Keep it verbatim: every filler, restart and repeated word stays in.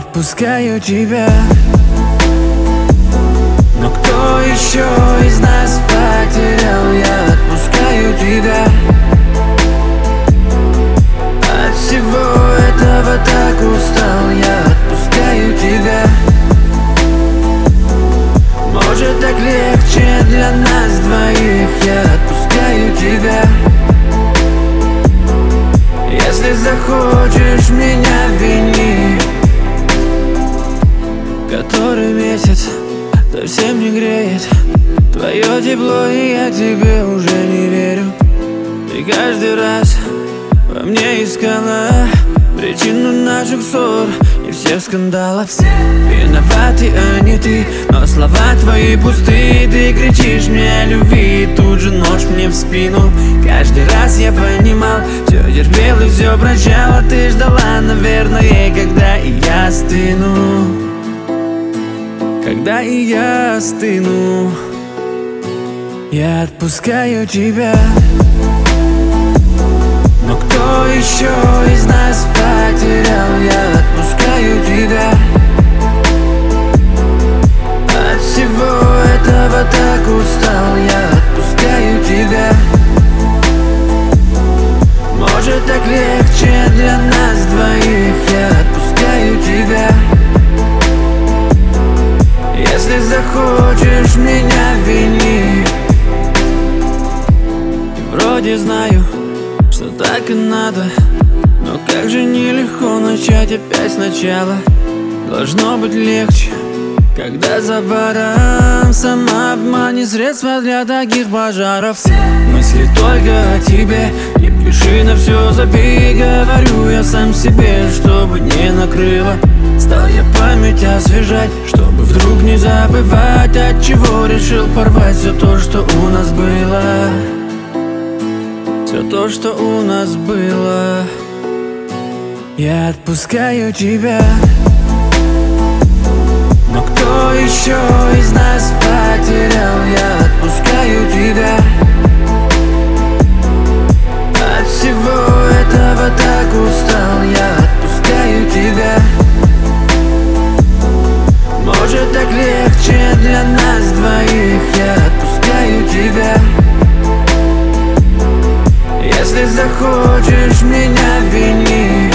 отпускаю тебя. Но кто еще из нас потерял? Я отпускаю тебя. От всего этого так устал. Я отпускаю тебя. Может, так легче для нас двоих. Я отпускаю тебя. Если захочешь меня, вини. Который месяц совсем не греет твое тепло, и я тебе уже не верю. Ты каждый раз во мне искала причину наших ссор и всех скандалов. Виноваты, а не ты, но слова твои пустые. Ты кричишь мне о любви, и тут же нож мне в спину. Каждый раз я понимал, все терпел и все прощал, а ты ждала, наверное, когда и я остыну. Когда и я остыну. Я отпускаю тебя. Но кто еще из нас потерял? Я отпускаю тебя. От всего этого так устал. Я отпускаю тебя. Может, так легче для нас двоих. Я отпускаю тебя. Если захочешь меня, вини. И вроде знаю, что так и надо, но как же нелегко начать опять сначала. Должно быть легче, когда за баром самообман и средства для таких пожаров. Мысли только о тебе, не пиши, на все забей. Говорю я сам себе, чтобы не накрыло. Стал я память освежать, чтобы вдруг не забывать, от чего решил порвать все то, что у нас было. Все то, что у нас было. Я отпускаю тебя. Но кто еще из нас потерял? Я отпускаю тебя. От всего этого так устал. Я отпускаю тебя. Может, так легче для нас двоих. Я отпускаю тебя. Если захочешь меня, вини.